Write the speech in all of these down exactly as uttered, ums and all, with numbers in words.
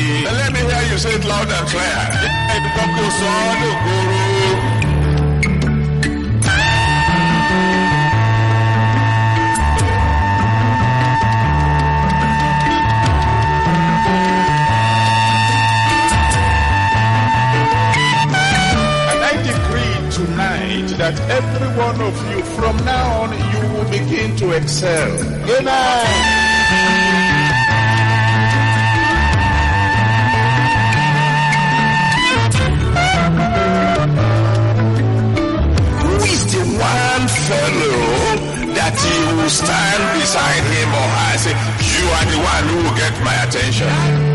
Let me hear you say it loud and clear. That every one of you, from now on, you will begin to excel. Amen. Who is the one fellow that you will stand beside him or her? Say, you are the one who will get my attention.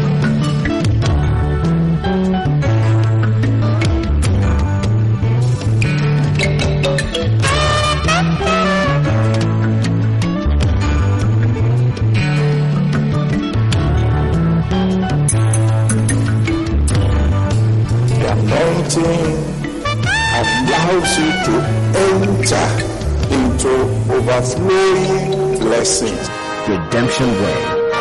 Allows you to enter into overflowing blessings. Redemption Way.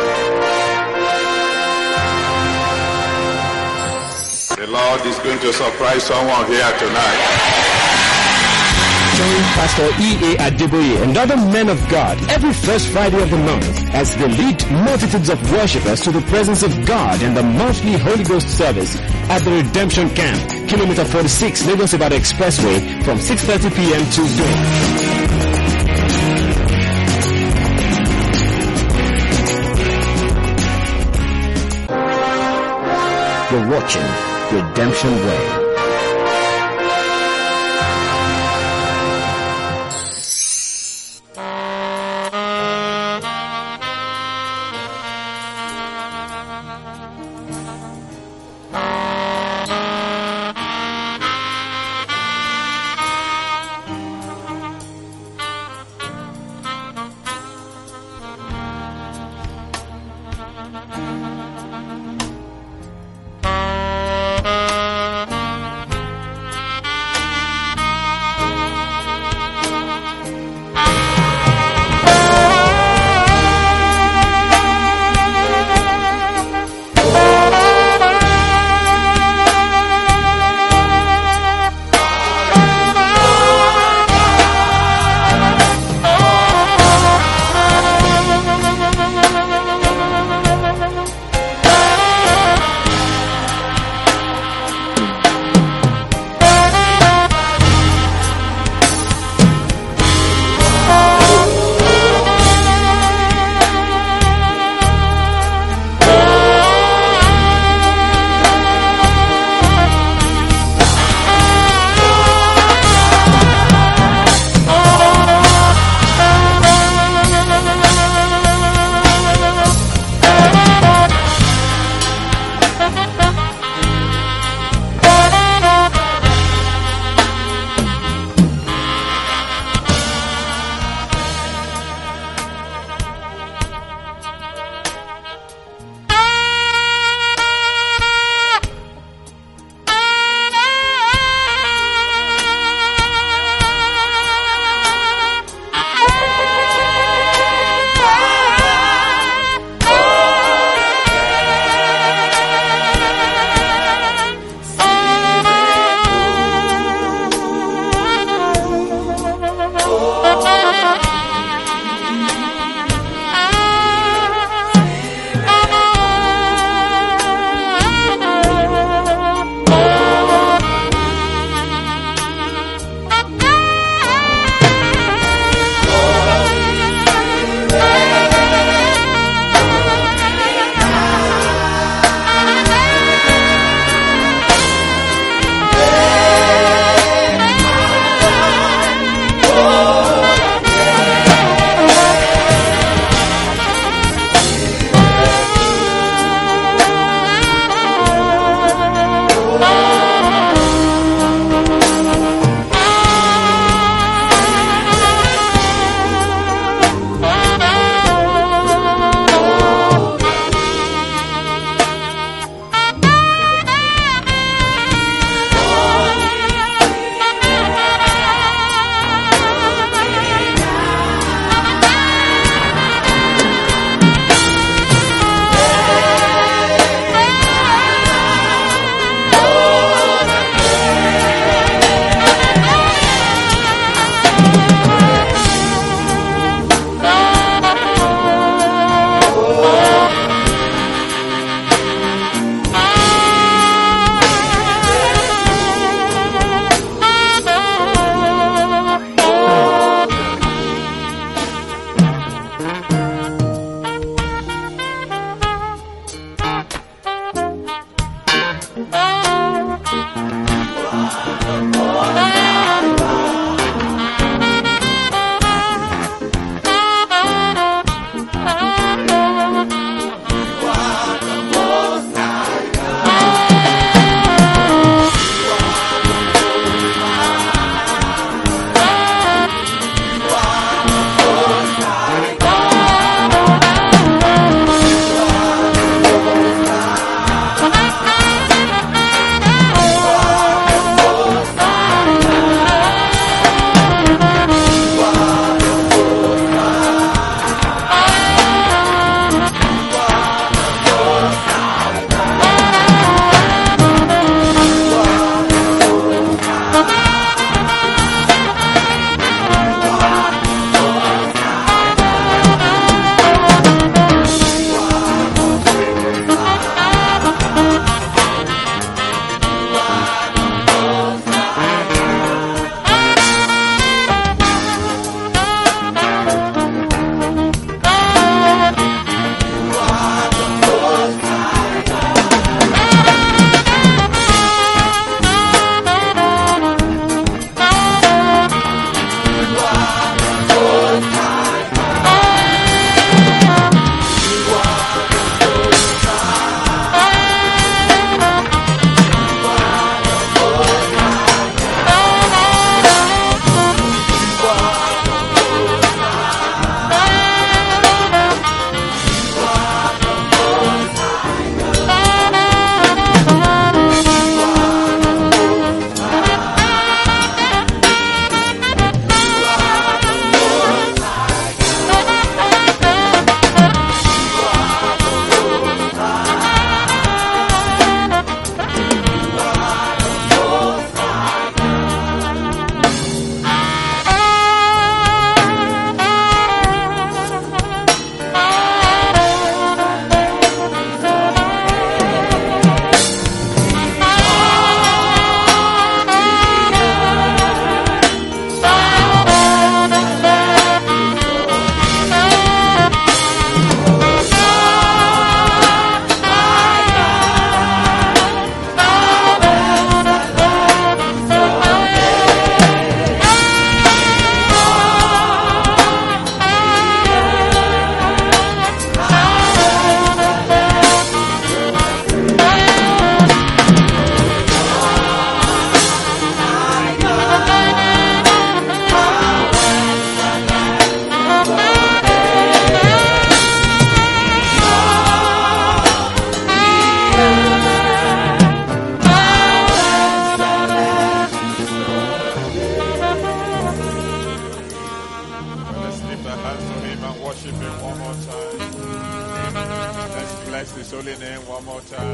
The Lord is going to surprise someone here tonight. Join Pastor E A Adeboye and other men of God every first Friday of the month as they lead multitudes of worshippers to the presence of God in the monthly Holy Ghost service at the Redemption Camp, Kilometer forty-six, Lagos Ibadan Expressway, from six thirty p.m. to dawn. You're watching Redemption Way.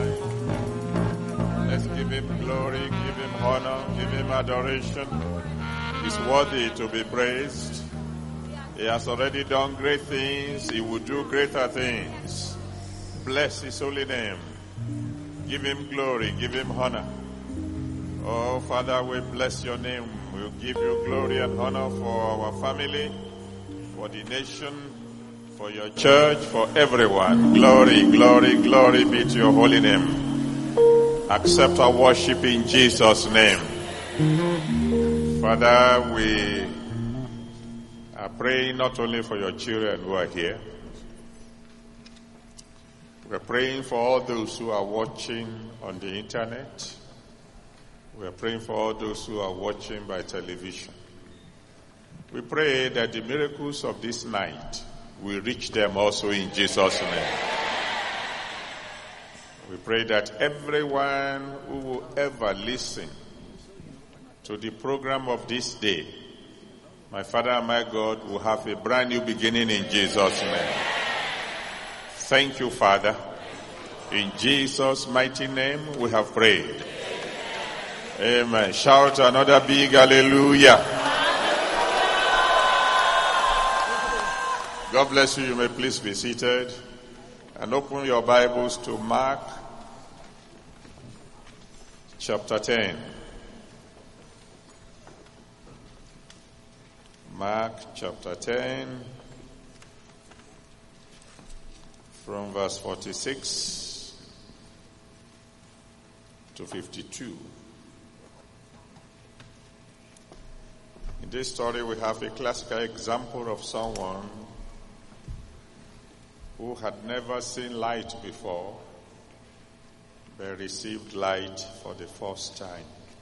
tonight. Let's give him glory, give him honor, give him adoration. He's worthy to be praised. He has already done great things. He will do greater things. Bless his holy name. Give him glory, give him honor. Oh, Father, we bless your name. We'll give you glory and honor for our family, for the nation, for your church, for everyone. Glory, glory, glory be to your holy name. Accept our worship in Jesus' name. Father, we are praying not only for your children who are here. We're praying for all those who are watching on the internet. We're praying for all those who are watching by television. We pray that the miracles of this night will reach them also in Jesus' name. We pray that everyone who will ever listen to the program of this day, my Father and my God, will have a brand new beginning in Jesus' name. Thank you, Father. In Jesus' mighty name we have prayed. Amen. Shout another big hallelujah. God bless you. You may please be seated and open your Bibles to Mark chapter ten. Mark chapter ten from verse forty-six to fifty-two. In this story we have a classical example of someone who had never seen light before, but received light for the first time.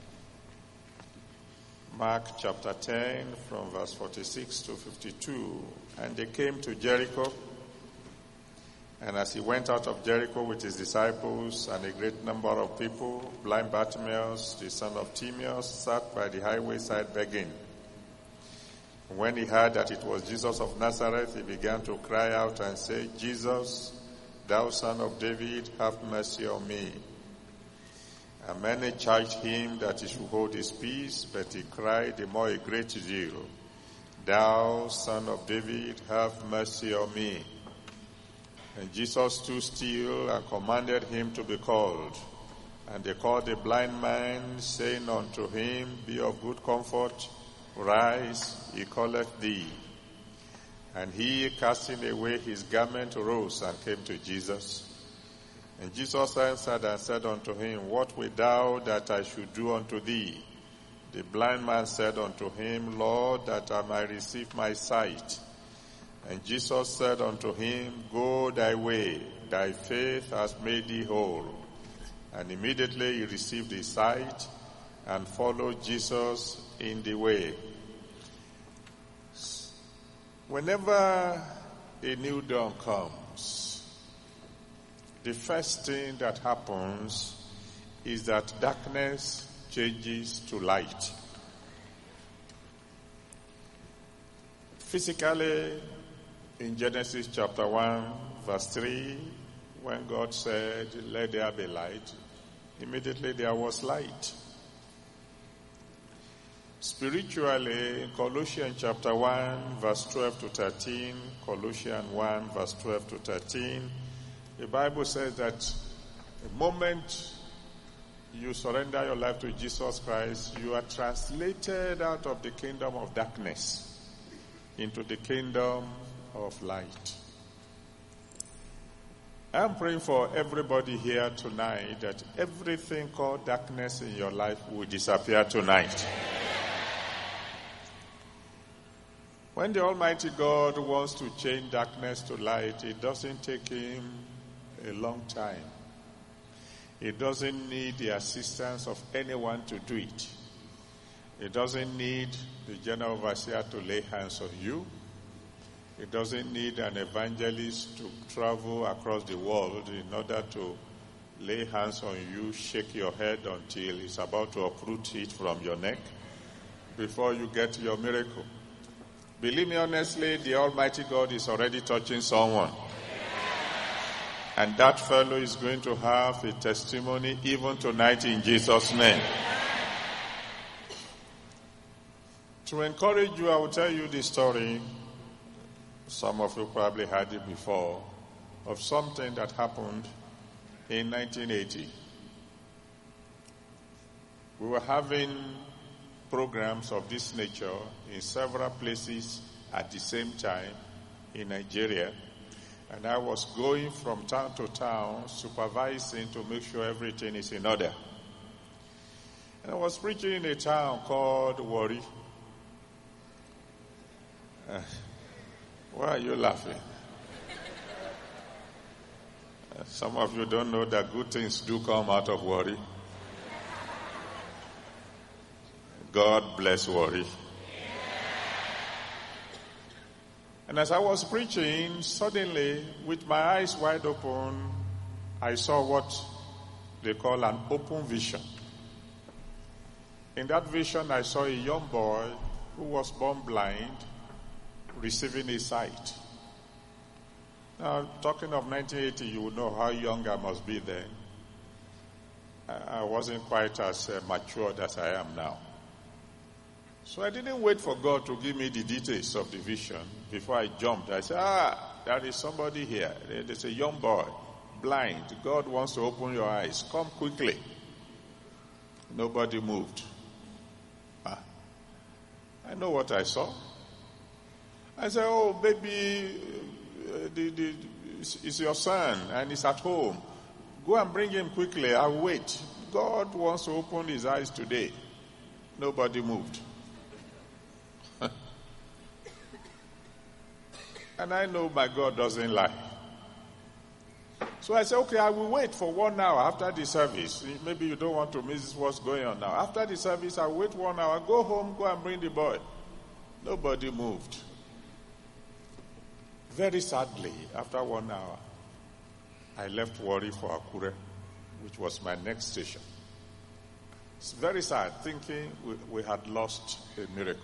Mark chapter ten from verse forty-six to fifty-two. And they came to Jericho, and as he went out of Jericho with his disciples and a great number of people, blind Bartimaeus, the son of Timaeus, sat by the highway side begging. When he heard that it was Jesus of Nazareth, he began to cry out and say, "Jesus, thou son of David, have mercy on me." And many charged him that he should hold his peace, but he cried the more a great deal, "Thou son of David, have mercy on me." And Jesus stood still and commanded him to be called. And they called the blind man, saying unto him, "Be of good comfort, rise, he calleth thee." And he, casting away his garment, rose and came to Jesus. And Jesus answered and said unto him, "What wilt thou that I should do unto thee?" The blind man said unto him, "Lord, that I might receive my sight." And Jesus said unto him, "Go thy way, thy faith has made thee whole." And immediately he received his sight and followed Jesus in the way. Whenever a new dawn comes, the first thing that happens is that darkness changes to light. Physically, in Genesis chapter one, verse three, when God said, "Let there be light," immediately there was light. Spiritually, in Colossians chapter one, verse twelve to thirteen, Colossians one, verse twelve to thirteen, the Bible says that the moment you surrender your life to Jesus Christ, you are translated out of the kingdom of darkness into the kingdom of light. I'm praying for everybody here tonight that everything called darkness in your life will disappear tonight. When the Almighty God wants to change darkness to light, it doesn't take him a long time. It doesn't need the assistance of anyone to do it. It doesn't need the general overseer to lay hands on you. It doesn't need an evangelist to travel across the world in order to lay hands on you, shake your head until it's about to uproot it from your neck before you get your miracle. Believe me honestly, the Almighty God is already touching someone. And that fellow is going to have a testimony even tonight in Jesus' name. To encourage you, I will tell you the story. Some of you probably heard it before, of something that happened in nineteen eighty. We were having programs of this nature in several places at the same time in Nigeria. And I was going from town to town, supervising to make sure everything is in order. And I was preaching in a town called Warri. Uh, why are you laughing? Uh, some of you don't know that good things do come out of Warri. God bless Warri. And as I was preaching, suddenly, with my eyes wide open, I saw what they call an open vision. In that vision, I saw a young boy who was born blind, receiving his sight. Now, talking of nineteen eighty, you will know how young I must be then. I wasn't quite as uh, matured as I am now. So I didn't wait for God to give me the details of the vision before I jumped. I said, ah, there is somebody here. There's a young boy, blind. God wants to open your eyes. Come quickly. Nobody moved. Ah, I know what I saw. I said, oh, baby, uh, the, the, it's your son and he's at home. Go and bring him quickly. I'll wait. God wants to open his eyes today. Nobody moved. And I know my God doesn't lie. So I said, okay, I will wait for one hour after the service. Maybe you don't want to miss what's going on now. After the service, I'll wait one hour. Go home, go and bring the boy. Nobody moved. Very sadly, after one hour, I left Warri for Akure, which was my next station. It's very sad, thinking we, we had lost a miracle.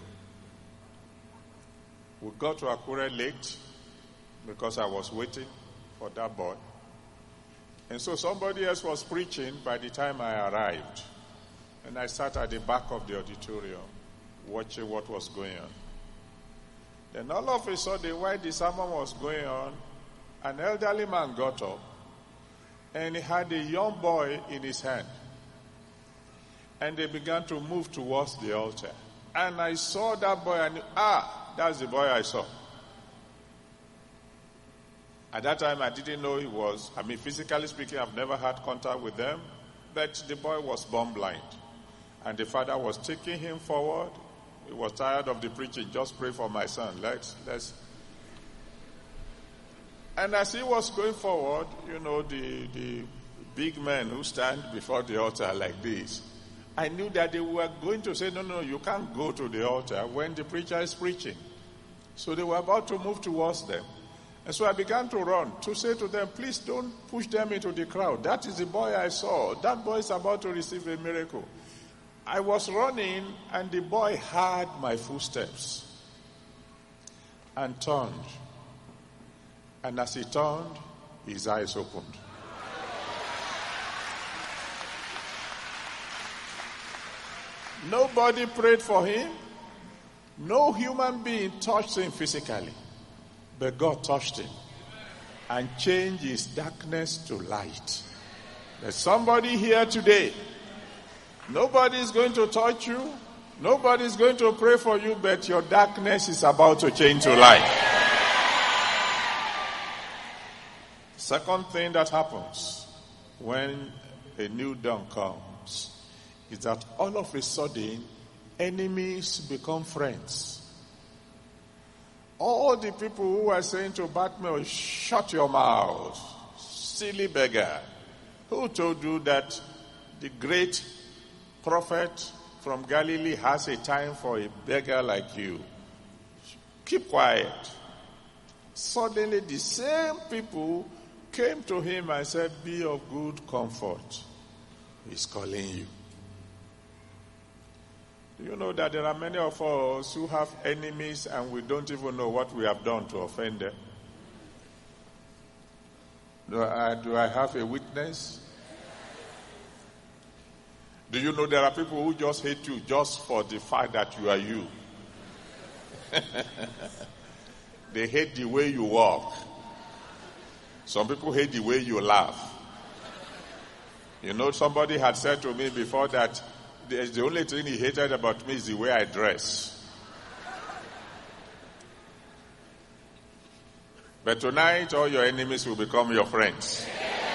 We got to Akure late because I was waiting for that boy. And so somebody else was preaching by the time I arrived. And I sat at the back of the auditorium watching what was going on. Then all of a sudden, while the sermon was going on, an elderly man got up and he had a young boy in his hand. And they began to move towards the altar. And I saw that boy and, ah, that's the boy I saw. At that time, I didn't know he was, I mean, physically speaking, I've never had contact with them, but the boy was born blind. And the father was taking him forward. He was tired of the preaching. Just pray for my son. Let's, let's. And as he was going forward, you know, the, the big men who stand before the altar like this, I knew that they were going to say, no, no, you can't go to the altar when the preacher is preaching. So they were about to move towards them. And so I began to run to say to them, please don't push them into the crowd. That is the boy I saw. That boy is about to receive a miracle. I was running and the boy heard my footsteps and turned. And as he turned, his eyes opened. Nobody prayed for him. No human being touched him physically. But God touched him and changed his darkness to light. There's somebody here today. Nobody is going to touch you. Nobody is going to pray for you, but your darkness is about to change to light. Second thing that happens when a new dawn comes is that all of a sudden, enemies become friends. All the people who were saying to Bartimaeus, shut your mouth, silly beggar. Who told you that the great prophet from Galilee has a time for a beggar like you? Keep quiet. Suddenly the same people came to him and said, be of good comfort. He's calling you. Do you know that there are many of us who have enemies and we don't even know what we have done to offend them? Do I, do I have a witness? Do you know there are people who just hate you just for the fact that you are you? They hate the way you walk. Some people hate the way you laugh. You know, somebody had said to me before that the only thing he hated about me is the way I dress. But tonight, all your enemies will become your friends.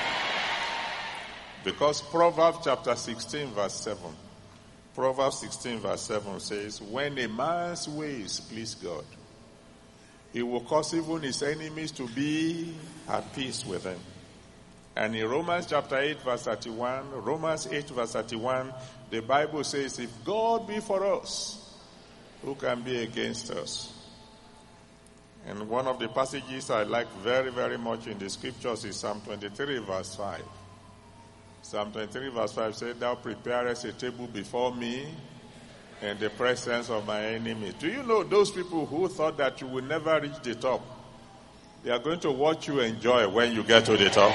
Because Proverbs chapter sixteen verse seven. Proverbs sixteen verse seven says, when a man's ways please God, he will cause even his enemies to be at peace with him. And in Romans chapter eight verse thirty-one, Romans eight verse thirty-one, the Bible says, if God be for us, who can be against us? And one of the passages I like very, very much in the scriptures is Psalm twenty-three verse five. Psalm twenty-three verse five said, thou preparest a table before me in the presence of my enemies. Do you know those people who thought that you will never reach the top? They are going to watch you enjoy when you get to the top.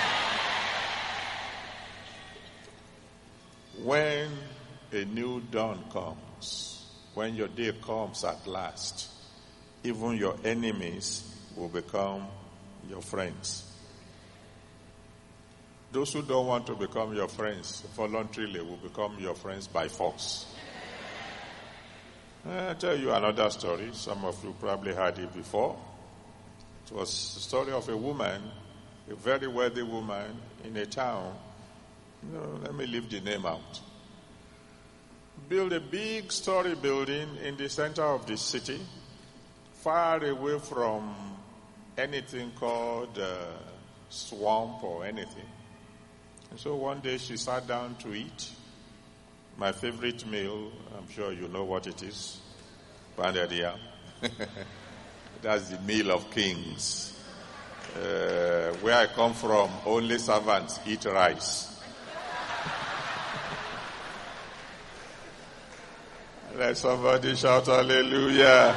When a new dawn comes, when your day comes at last, even your enemies will become your friends. Those who don't want to become your friends voluntarily will become your friends by force. I'll tell you another story. Some of you probably heard it before. It was the story of a woman, a very wealthy woman in a town. No, let me leave the name out. Build a big story building in the center of the city, far away from anything called uh, swamp or anything. And so one day she sat down to eat. My favorite meal, I'm sure you know what it is, pounded yam. That's the meal of kings. Uh, where I come from, only servants eat rice. Let somebody shout hallelujah.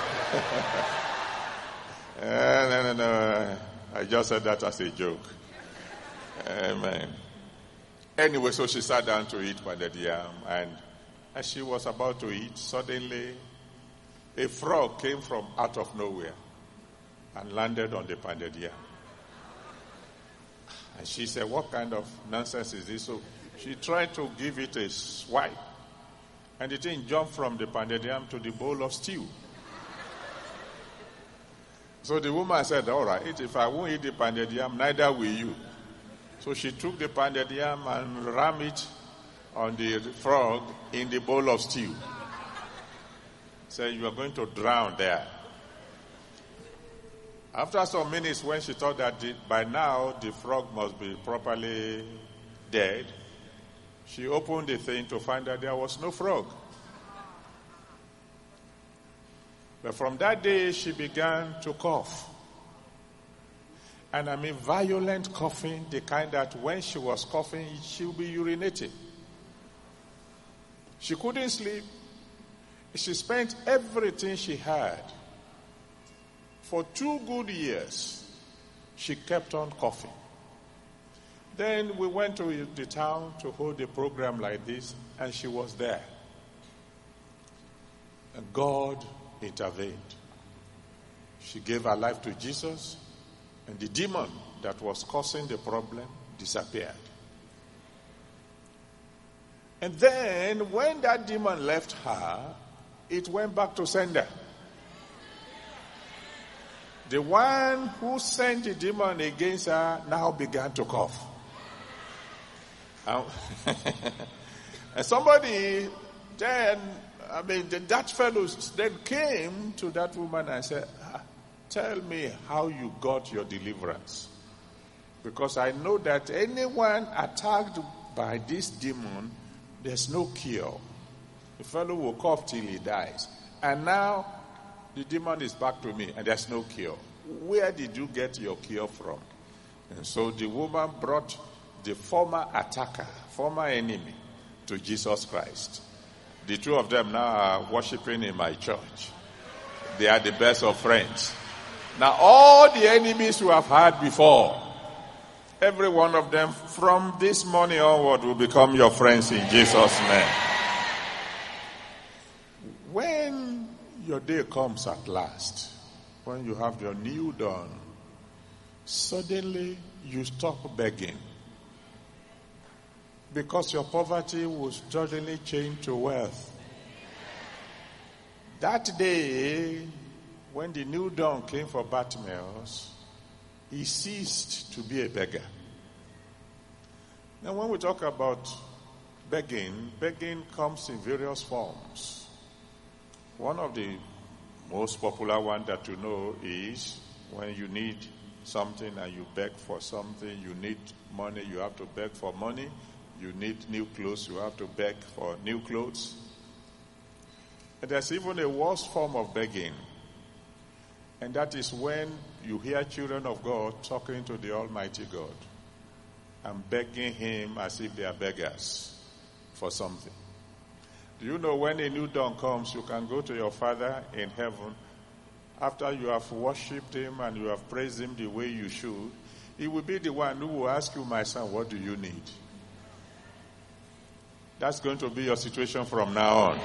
uh, no, no, no. I just said that as a joke. Amen. Anyway, so she sat down to eat pounded yam, and as she was about to eat, suddenly a frog came from out of nowhere and landed on the pounded yam. And she said, what kind of nonsense is this? So she tried to give it a swipe, and the thing jumped from the pounded yam to the bowl of stew. So the woman said, all right, if I won't eat the pounded yam, neither will you. So she took the pounded yam and rammed it on the frog in the bowl of stew. Said, you are going to drown there. After some minutes, when she thought that the, by now the frog must be properly dead, she opened the thing to find that there was no frog. But from that day, she began to cough. And I mean violent coughing, the kind that when she was coughing, she would be urinating. She couldn't sleep. She spent everything she had. For two good years, she kept on coughing. Then we went to the town to hold a program like this, and she was there. And God intervened. She gave her life to Jesus, and the demon that was causing the problem disappeared. And then, when that demon left her, it went back to sender. The one who sent the demon against her now began to cough. And somebody then, I mean, the, that fellow then came to that woman and said, tell me how you got your deliverance. Because I know that anyone attacked by this demon, there's no cure. The fellow will cough till he dies. And now, the demon is back to me, and there's no cure. Where did you get your cure from? And so the woman brought the former attacker, former enemy, to Jesus Christ. The two of them now are worshiping in my church. They are the best of friends. Now all the enemies you have had before, Every one of them from this morning onward will become your friends in Jesus' name. When your day comes at last, when you have your new dawn, suddenly you stop begging. Because your poverty will suddenly change to wealth. That day, when the new dawn came for Bartimaeus, he ceased to be a beggar. Now, when we talk about begging, begging comes in various forms. One of the most popular ones that you know is when you need something and you beg for something. You need money, you have to beg for money. You need new clothes, you have to beg for new clothes. And there's even a worse form of begging. And that is when you hear children of God talking to the Almighty God and begging him as if they are beggars for something. Do you know when a new dawn comes, you can go to your Father in heaven after you have worshipped him and you have praised him the way you should. He will be the one who will ask you, my son, what do you need? That's going to be your situation from now on.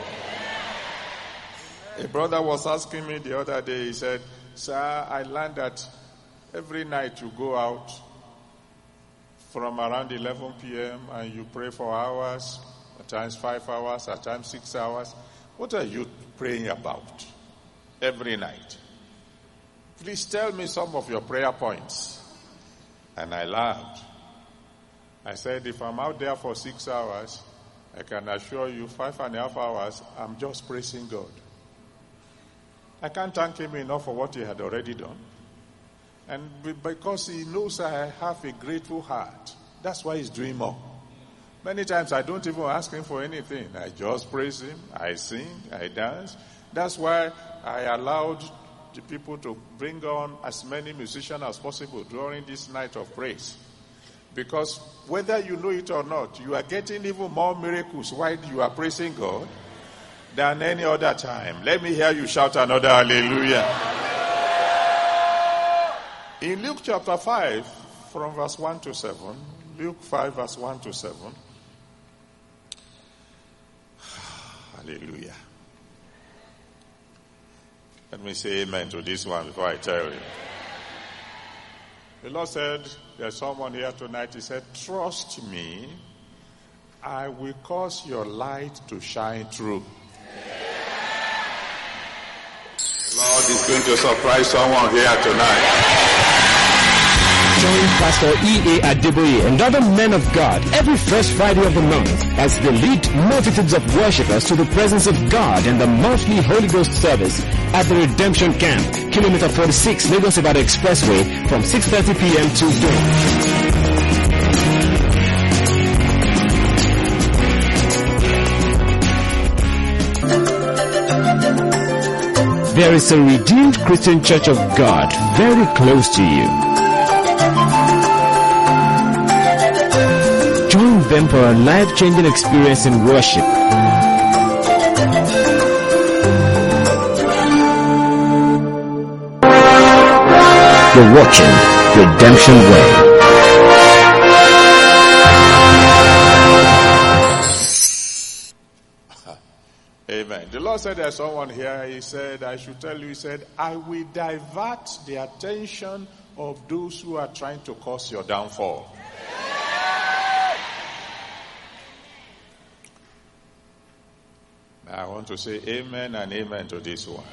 A brother was asking me the other day, he said, sir, I learned that every night you go out from around eleven p.m. and you pray for hours, at times five hours, at times six hours. What are you praying about every night? Please tell me some of your prayer points. And I laughed. I said, if I'm out there for six hours, I can assure you five and a half hours, I'm just praising God. I can't thank him enough for what he had already done. And because he knows I have a grateful heart, that's why he's doing more. Many times I don't even ask him for anything. I just praise him, I sing, I dance. That's why I allowed the people to bring on as many musicians as possible during this night of praise. Because whether you know it or not, you are getting even more miracles while you are praising God than any other time. Let me hear you shout another hallelujah. In Luke chapter five, from verse one to seven, Luke five, verse one to seven. Hallelujah. Let me say amen to this one before I tell you. The Lord said, there's someone here tonight, he said, trust me, I will cause your light to shine through. The Lord is going to surprise someone here tonight. Join Pastor E A Adeboye and other men of God every first Friday of the month as they lead multitudes of worshippers to the presence of God in the monthly Holy Ghost service at the Redemption Camp, kilometer forty-six, Lagos Ibadan Expressway, from six thirty p.m. to dawn. There is a Redeemed Christian Church of God very close to you. Join them for a life-changing experience in worship. You're watching Redemption Way. Amen. The Lord said there's someone here, he said, I should tell you, he said, I will divert the attention of those who are trying to cause your downfall. I want to say amen and amen to this one.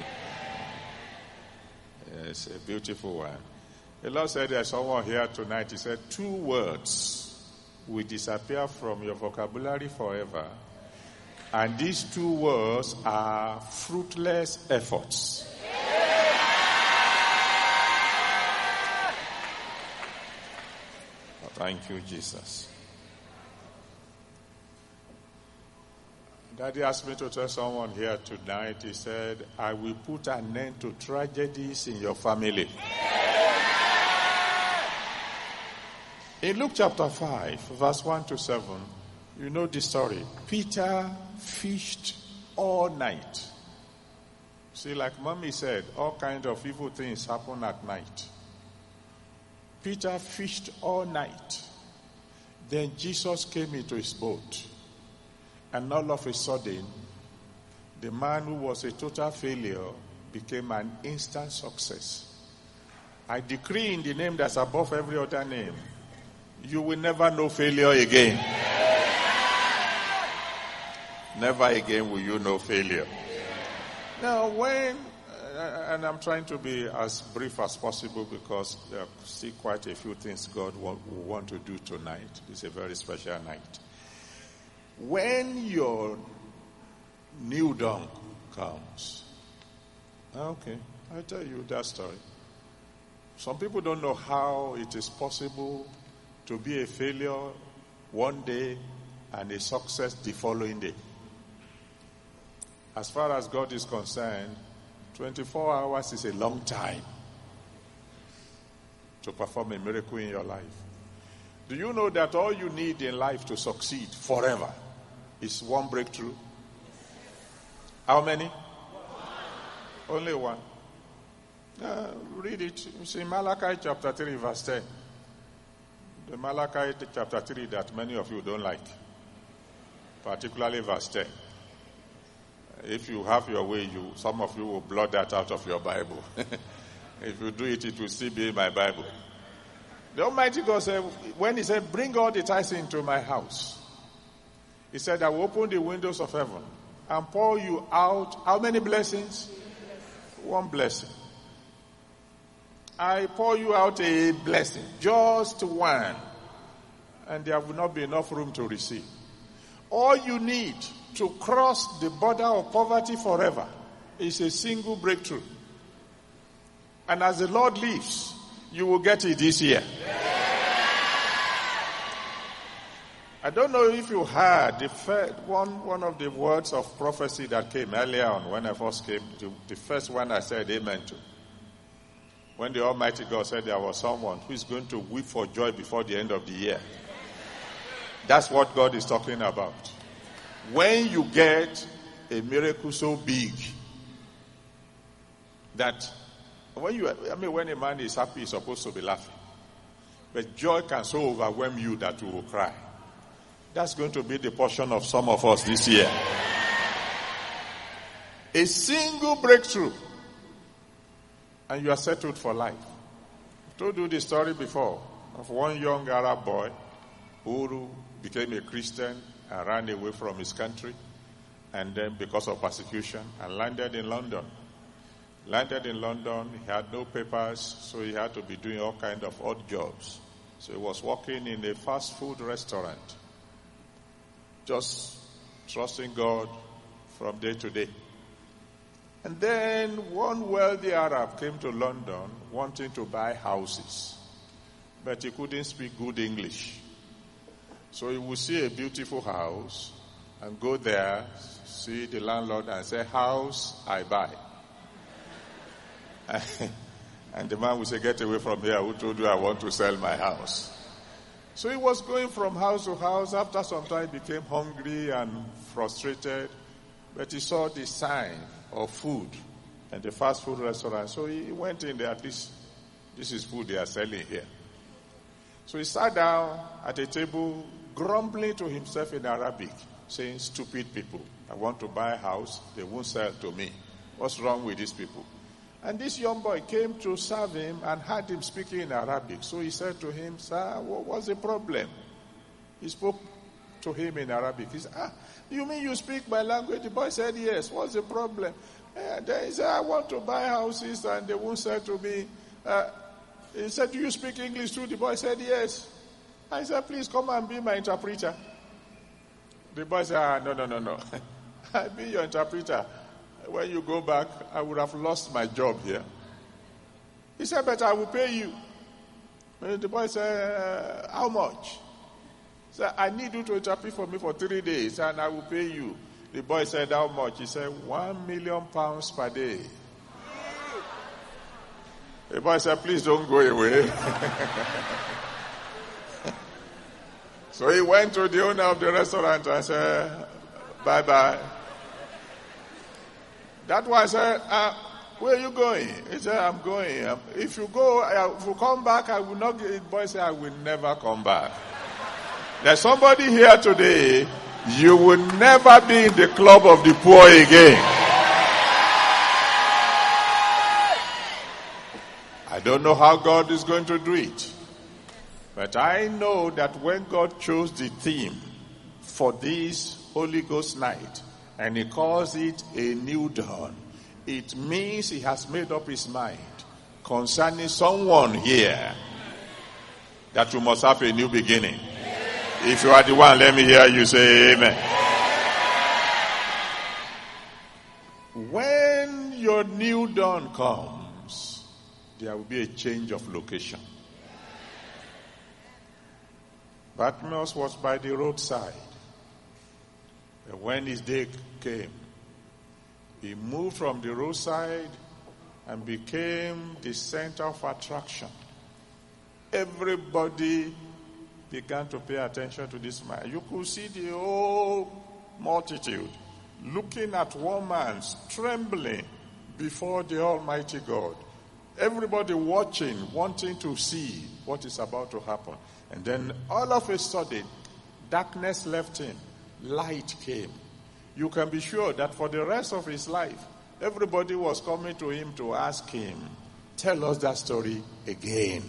It's a beautiful one. The Lord said there's someone here tonight, he said, two words will disappear from your vocabulary forever. And these two words are fruitless efforts. Thank you, Jesus. Daddy asked me to tell someone here tonight, he said, I will put an end to tragedies in your family. In Luke chapter five, verse one to seven, you know the story. Peter fished all night. See, like Mommy said, all kinds of evil things happen at night. Peter fished all night. Then Jesus came into his boat. And all of a sudden, the man who was a total failure became an instant success. I decree in the name that's above every other name, you will never know failure again. Never again will you know failure. Now, when, uh, and I'm trying to be as brief as possible because there are still quite a few things God want, will want to do tonight. It's a very special night. When your new dawn comes, okay, I'll tell you that story. Some people don't know how it is possible to be a failure one day and a success the following day. As far as God is concerned, twenty-four hours is a long time to perform a miracle in your life. Do you know that all you need in life to succeed forever is one breakthrough? How many? One. Only one. Uh, read it. It's in Malachi chapter three, verse ten. The Malachi chapter three that many of you don't like. Particularly verse ten. If you have your way, you some of you will blot that out of your Bible. If you do it, it will still be in my Bible. The Almighty God said, when he said, bring all the tithes into my house, he said, I will open the windows of heaven and pour you out, how many blessings? One blessing. I pour you out a blessing, just one, and there will not be enough room to receive. All you need to cross the border of poverty forever is a single breakthrough. And as the Lord lives, you will get it this year. I don't know if you heard the first, one, one of the words of prophecy that came earlier on when I first came, to, the first one I said amen to. When the Almighty God said there was someone who is going to weep for joy before the end of the year. That's what God is talking about. When you get a miracle so big that when you, I mean, when a man is happy, he's supposed to be laughing. But joy can so overwhelm you that you will cry. That's going to be the portion of some of us this year. A single breakthrough, and you are settled for life. I've told you the story before of one young Arab boy who became a Christian and ran away from his country, and then because of persecution, and landed in London. Landed in London, he had no papers, so he had to be doing all kinds of odd jobs. So he was working in a fast food restaurant, just trusting God from day to day. And then one wealthy Arab came to London wanting to buy houses, but he couldn't speak good English. So he would see a beautiful house and go there, see the landlord and say, house I buy. And the man would say, get away from here. Who told you I want to sell my house? So he was going from house to house. After some time, he became hungry and frustrated. But he saw the sign of food at the fast food restaurant. So he went in there. At least this is food they are selling here. So he sat down at a table, grumbling to himself in Arabic, saying, stupid people. I want to buy a house. They won't sell to me. What's wrong with these people? And this young boy came to serve him and heard him speaking in Arabic. So he said to him, sir, what was the problem? He spoke to him in Arabic. He said, ah, you mean you speak my language? The boy said, yes. What's the problem? And then he said, I want to buy houses and they won't sell to me. Uh, he said, do you speak English too? The boy said, yes. I said, please come and be my interpreter. The boy said, ah, no, no, no, no. I'll be your interpreter. When you go back, I would have lost my job here. He said, but I will pay you. And the boy said, uh, how much? He said, I need you to interpret for me for three days and I will pay you. The boy said, how much? He said, one million pounds per day. The boy said, please don't go away. So he went to the owner of the restaurant and said, bye-bye. That one said, uh, Where are you going? He said, I'm going. If you go, if you come back, I will not get it. The boy said, I will never come back. There's somebody here today, you will never be in the club of the poor again. I don't know how God is going to do it. But I know that when God chose the theme for this Holy Ghost night, and he calls it a new dawn, it means he has made up his mind concerning someone here that you must have a new beginning. If you are the one, let me hear you say amen. When your new dawn comes, there will be a change of location. Bartimaeus was by the roadside. And when his day came, he moved from the roadside and became the center of attraction. Everybody began to pay attention to this man. You could see the whole multitude looking at one man, trembling before the Almighty God. Everybody watching, wanting to see what is about to happen. And then all of a sudden, darkness left him. Light came. You can be sure that for the rest of his life, everybody was coming to him to ask him, tell us that story again.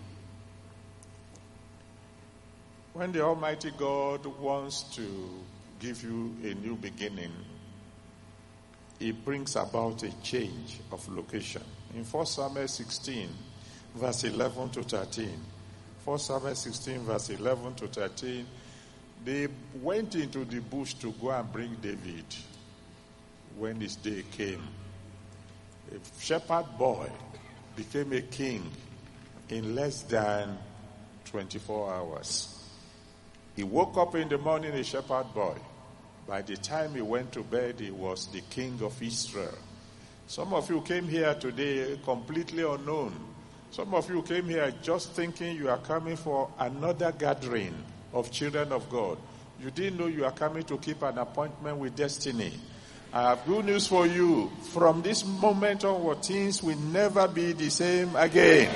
When the Almighty God wants to give you a new beginning, he brings about a change of location. In First Samuel sixteen, verse eleven to thirteen, First Samuel sixteen, verse eleven to thirteen, they went into the bush to go and bring David when his day came. A shepherd boy became a king in less than twenty-four hours. He woke up in the morning a shepherd boy. By the time he went to bed, he was the king of Israel. Some of you came here today completely unknown. Some of you came here just thinking you are coming for another gathering of children of God. You didn't know you are coming to keep an appointment with destiny. I have good news for you. From this moment onward, things will never be the same again.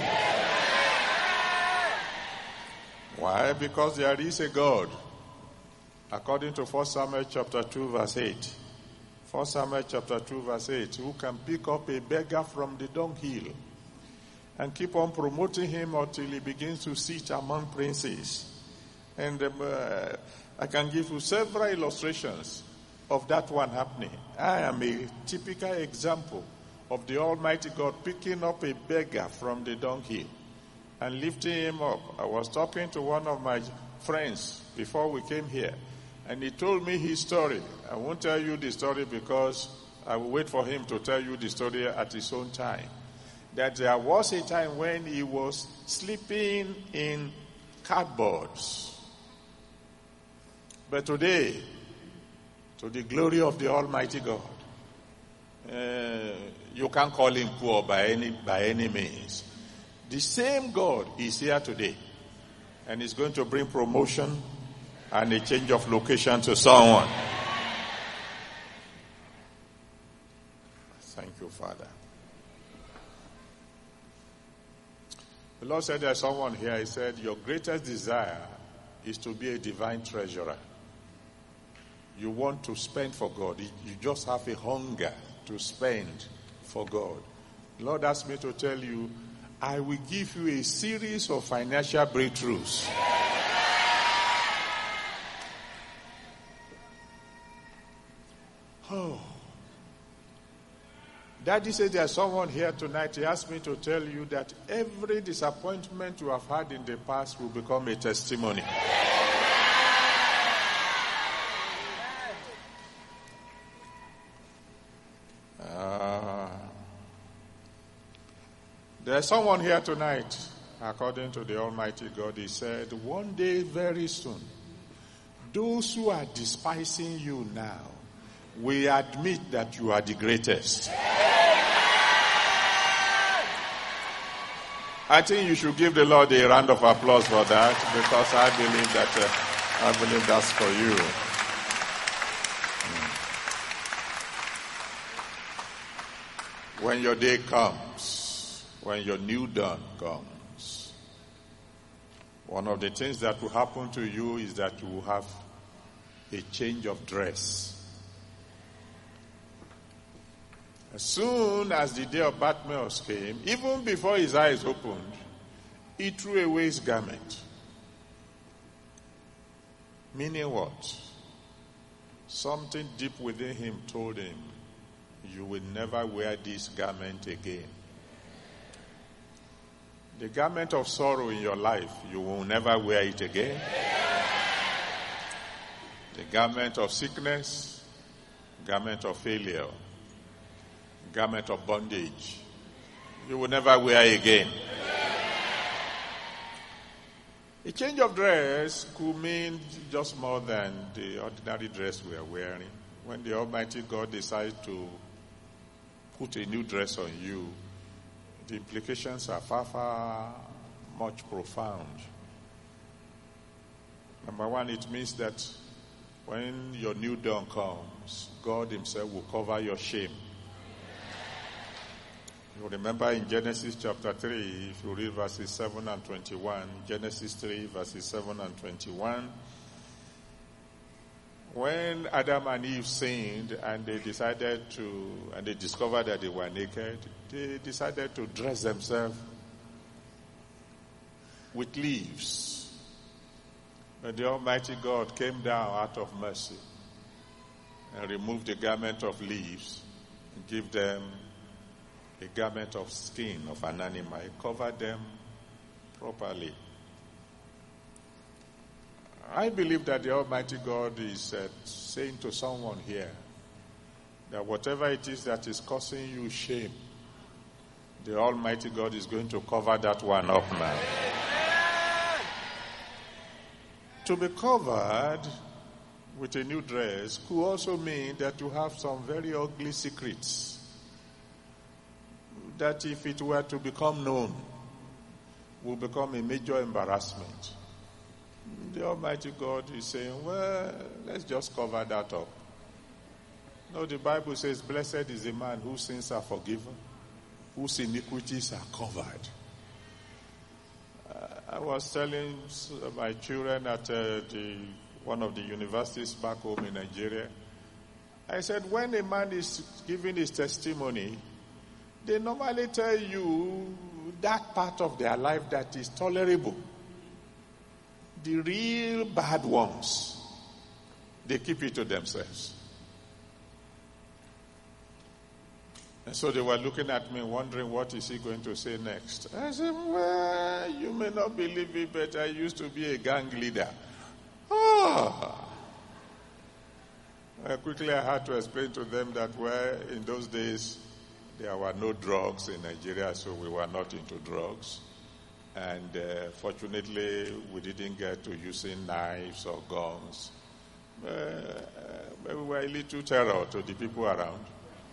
Why? Because there is a God. According to First Samuel chapter two, verse eight. First Samuel chapter two, verse eight. Who can pick up a beggar from the dunghill and keep on promoting him until he begins to sit among princes. And um, uh, I can give you several illustrations of that one happening. I am a typical example of the Almighty God picking up a beggar from the dunghill and lifting him up. I was talking to one of my friends before we came here, and he told me his story. I won't tell you the story because I will wait for him to tell you the story at his own time. That there was a time when he was sleeping in cardboards. But today, to the glory of the Almighty God, uh, you can't call him poor by any by any means. The same God is here today, and is going to bring promotion and a change of location to someone. Thank you, Father. The Lord said there's someone here, he said, your greatest desire is to be a divine treasurer. You want to spend for God. You just have a hunger to spend for God. The Lord asked me to tell you, I will give you a series of financial breakthroughs. Oh. Daddy said there's someone here tonight. He asked me to tell you that every disappointment you have had in the past will become a testimony. Uh, there's someone here tonight, according to the Almighty God, he said, one day very soon, those who are despising you now will admit that you are the greatest. I think you should give the Lord a round of applause for that, because I believe that uh, I believe that's for you. When your day comes, when your new dawn comes, one of the things that will happen to you is that you will have a change of dress. As soon as the day of Bartimaeus came, even before his eyes opened, he threw away his garment. Meaning what? Something deep within him told him, you will never wear this garment again. The garment of sorrow in your life, you will never wear it again. The garment of sickness, garment of failure, garment of bondage, you will never wear again. A change of dress could mean just more than the ordinary dress we are wearing. When the Almighty God decides to put a new dress on you, the implications are far, far much profound. Number one, it means that when your new dawn comes, God himself will cover your shame. You remember in Genesis chapter three, if you read verses seven and twenty-one, Genesis three verses seven and twenty-one, when Adam and Eve sinned and they decided to, and they discovered that they were naked, they decided to dress themselves with leaves. But the Almighty God came down out of mercy and removed the garment of leaves and gave them a garment of skin of an animal. He covered them properly. I believe that the Almighty God is uh, saying to someone here that whatever it is that is causing you shame, the Almighty God is going to cover that one up now. To be covered with a new dress could also mean that you have some very ugly secrets that if it were to become known, will become a major embarrassment. The Almighty God is saying, well, let's just cover that up. No, the Bible says, blessed is the man whose sins are forgiven, whose iniquities are covered. Uh, I was telling my children at uh, the, one of the universities back home in Nigeria, I said, when a man is giving his testimony, they normally tell you that part of their life that is tolerable. The real bad ones, they keep it to themselves. And so they were looking at me wondering, what is he going to say next? I said, well, you may not believe it, but I used to be a gang leader. Oh. I quickly I had to explain to them that, well, in those days, there were no drugs in Nigeria, so we were not into drugs. And uh, fortunately, we didn't get to using knives or guns. Uh, we were a little terror to the people around.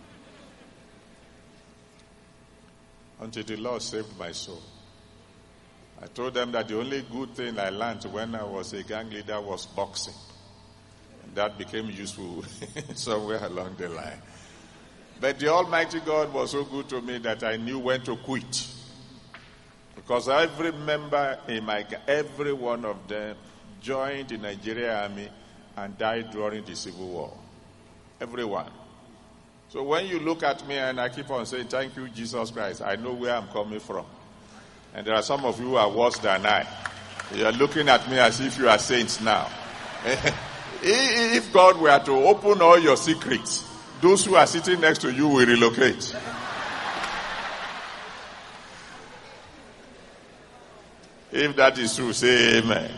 Until the Lord saved my soul. I told them that the only good thing I learned when I was a gang leader was boxing. And that became useful somewhere along the line. But the Almighty God was so good to me that I knew when to quit. Because every member in my, every one of them joined the Nigerian army and died during the Civil War. Everyone. So when you look at me and I keep on saying, thank you, Jesus Christ, I know where I'm coming from. And there are some of you who are worse than I. You are looking at me as if you are saints now. If God were to open all your secrets, those who are sitting next to you will relocate. If that is true, say amen.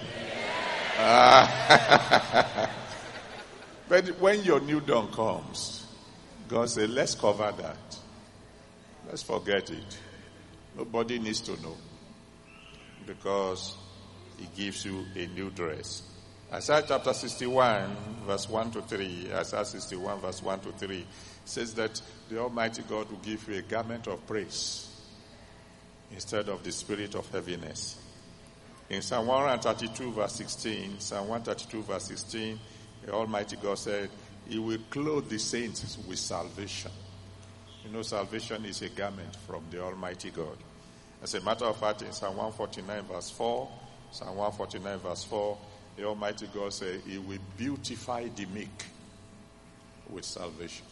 Ah. But when your new dawn comes, God said, let's cover that. Let's forget it. Nobody needs to know. Because he gives you a new dress. Isaiah chapter sixty-one, verse one to three, Isaiah sixty-one, verse one to three, says that the Almighty God will give you a garment of praise instead of the spirit of heaviness. In Psalm one thirty-two, verse sixteen, Psalm one thirty-two, verse sixteen, the Almighty God said, he will clothe the saints with salvation. You know, salvation is a garment from the Almighty God. As a matter of fact, in Psalm one forty-nine verse four, Psalm one forty-nine verse four, the Almighty God said, He will beautify the meek with salvation.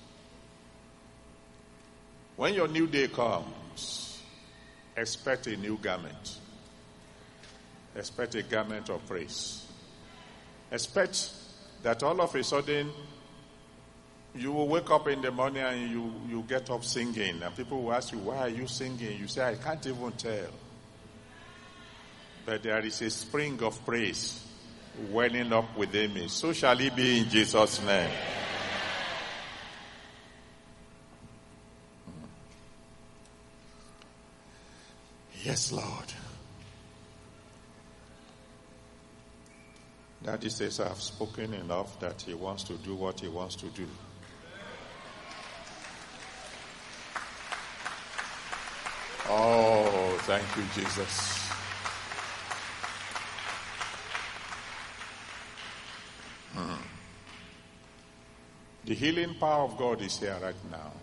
When your new day comes, expect a new garment. Expect a garment of praise. Expect that all of a sudden you will wake up in the morning and you, you get up singing. And people will ask you, why are you singing? You say, I can't even tell. But there is a spring of praise welling up within me. So shall it be in Jesus' name. Yes, Lord. Daddy says I have spoken enough that he wants to do what he wants to do. Oh, thank you, Jesus. Hmm. The healing power of God is here right now.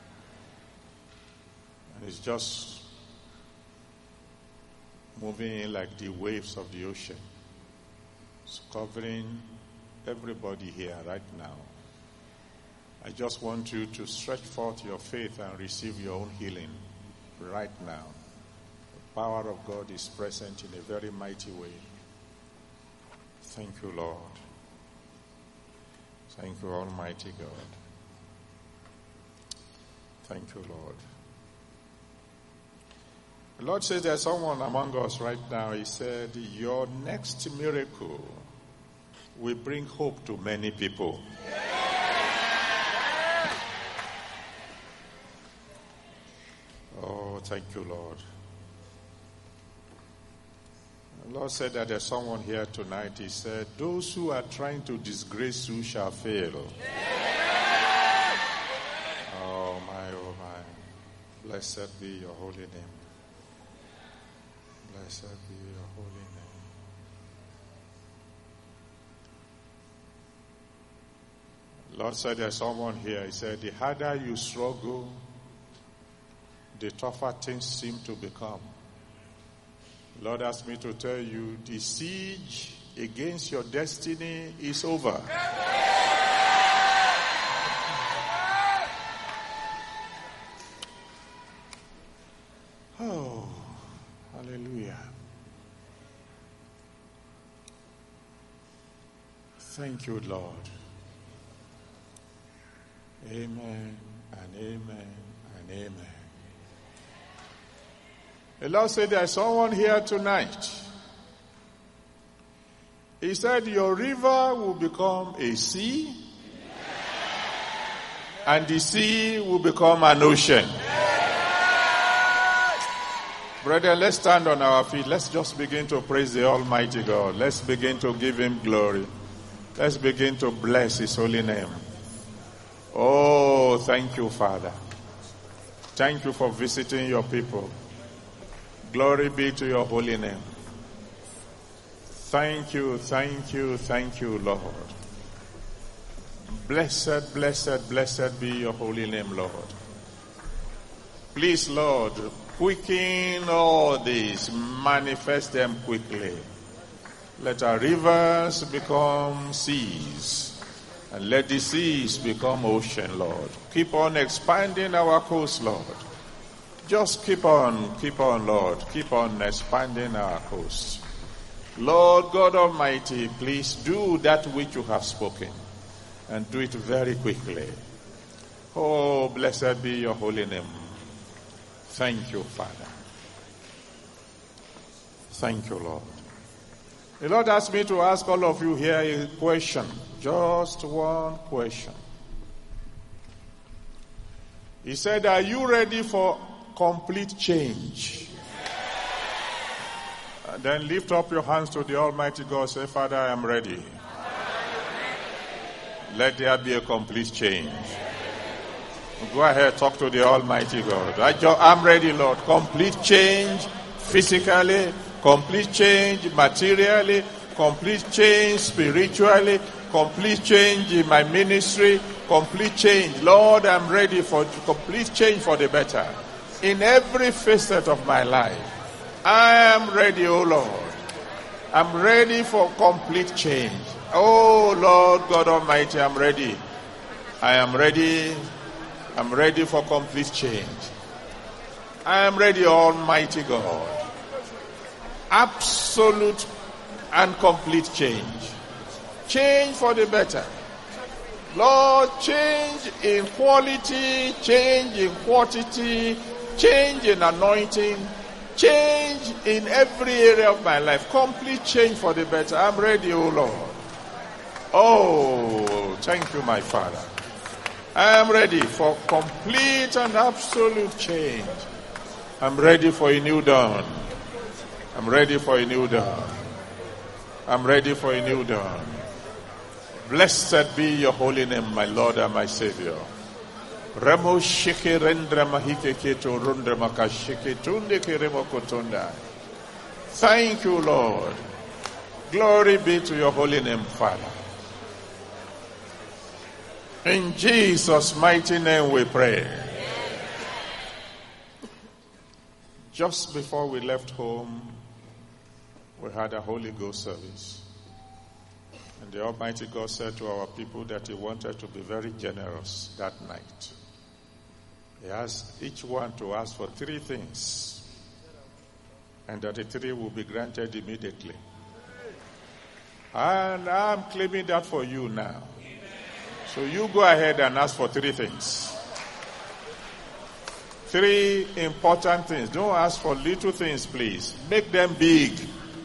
And it's just moving in like the waves of the ocean. It's covering everybody here right now. I just want you to stretch forth your faith and receive your own healing right now. The power of God is present in a very mighty way. Thank you, Lord. Thank you, Almighty God. Thank you, Lord. The Lord says there's someone among us right now. He said, your next miracle will bring hope to many people. Oh, thank you, Lord. The Lord said that there's someone here tonight. He said, those who are trying to disgrace you shall fail. Oh, my, oh, my. Blessed be your holy name. Blessed be your holy name. Lord said there's someone here. He said, the harder you struggle, the tougher things seem to become. Lord asked me to tell you, the siege against your destiny is over. Oh, hallelujah. Thank you, Lord. Amen and amen and amen. The Lord said there's someone here tonight. He said your river will become a sea, and the sea will become an ocean. Brethren, let's stand on our feet. Let's just begin to praise the Almighty God. Let's begin to give him glory. Let's begin to bless his holy name. Oh, thank you, Father. Thank you for visiting your people. Glory be to your holy name. Thank you, thank you, thank you, Lord. Blessed, blessed, blessed be your holy name, Lord. Please, Lord, quicken all this, manifest them quickly. Let our rivers become seas, and let the seas become ocean, Lord. Keep on expanding our coast, Lord. Just keep on, keep on, Lord. Keep on expanding our coast. Lord God Almighty, please do that which you have spoken, and do it very quickly. Oh, blessed be your holy name. Thank you, Father. Thank you, Lord. The Lord asked me to ask all of you here a question. Just one question. He said, are you ready for complete change? And then lift up your hands to the Almighty God. Say, Father, I am ready. Let there be a complete change. Go ahead, talk to the Almighty God. I'm ready, Lord. Complete change physically, complete change materially, complete change spiritually, complete change in my ministry, complete change. Lord, I'm ready for complete change for the better. In every facet of my life, I am ready, oh Lord. I'm ready for complete change. Oh Lord God Almighty, I'm ready. I am ready. I'm ready for complete change. I am ready, Almighty God. Absolute and complete change. Change for the better. Lord, change in quality, change in quantity, change in anointing, change in every area of my life. Complete change for the better. I'm ready, oh Lord. Oh, thank you, my Father. I am ready for complete and absolute change. I'm ready for a new dawn. I'm ready for a new dawn. I'm ready for a new dawn. Blessed be your holy name, my Lord and my Savior. Remo shike rendra mahike keto rundra makashike tunde keremo kotunda. Thank you, Lord. Glory be to your holy name, Father. In Jesus' mighty name we pray. Just before we left home, we had a Holy Ghost service. And the Almighty God said to our people that he wanted to be very generous that night. He asked each one to ask for three things, and that the three will be granted immediately. And I'm claiming that for you now. So you go ahead and ask for three things. Three important things. Don't ask for little things, please. Make them big.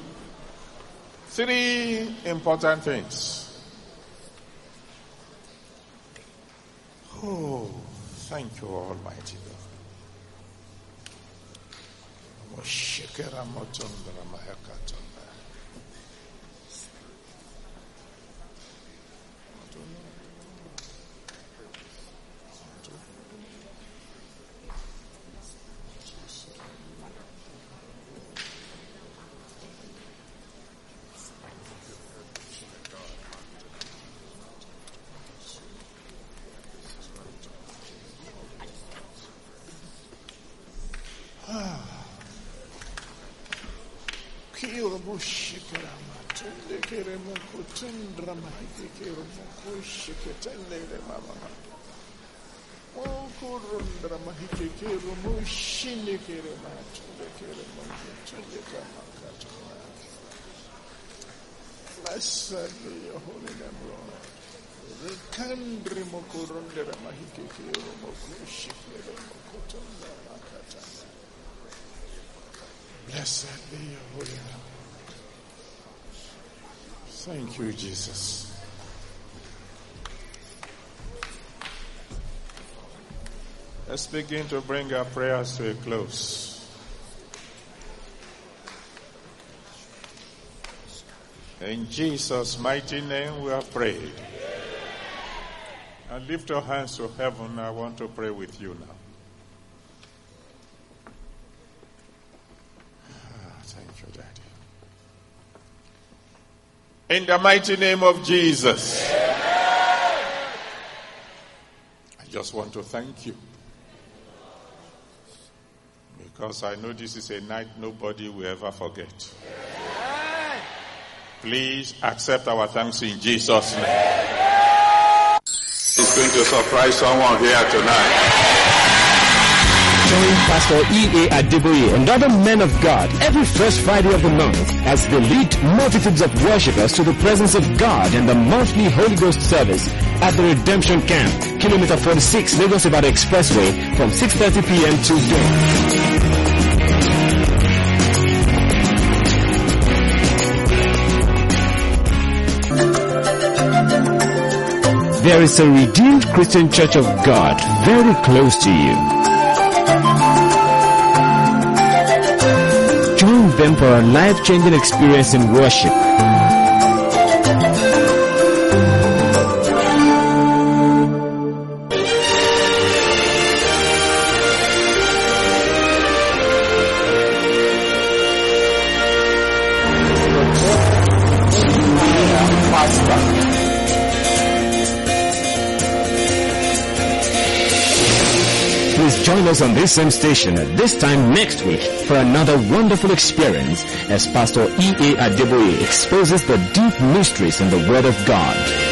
Three important things. Oh, thank you, Almighty God. Blessed be your holy name, Lord. Blessed be your holy name. Thank you, Jesus. Let's begin to bring our prayers to a close. In Jesus' mighty name we have prayed. And lift your hands to heaven. I want to pray with you now. Ah, thank you, Daddy. In the mighty name of Jesus, I just want to thank you. Because I know this is a night nobody will ever forget. Please accept our thanks in Jesus' name. It's going to surprise someone here tonight. Join Pastor E A Adeboye and other men of God every first Friday of the month as they lead multitudes of worshippers to the presence of God in the monthly Holy Ghost service at the Redemption Camp, Kilometer forty-six, Lagos Ibadan Expressway, from six thirty p.m. to dawn. There is a Redeemed Christian Church of God very close to you. Join them for a life-changing experience in worship. join us on this same station at this time next week for another wonderful experience as Pastor E A Adeboye exposes the deep mysteries in the Word of God.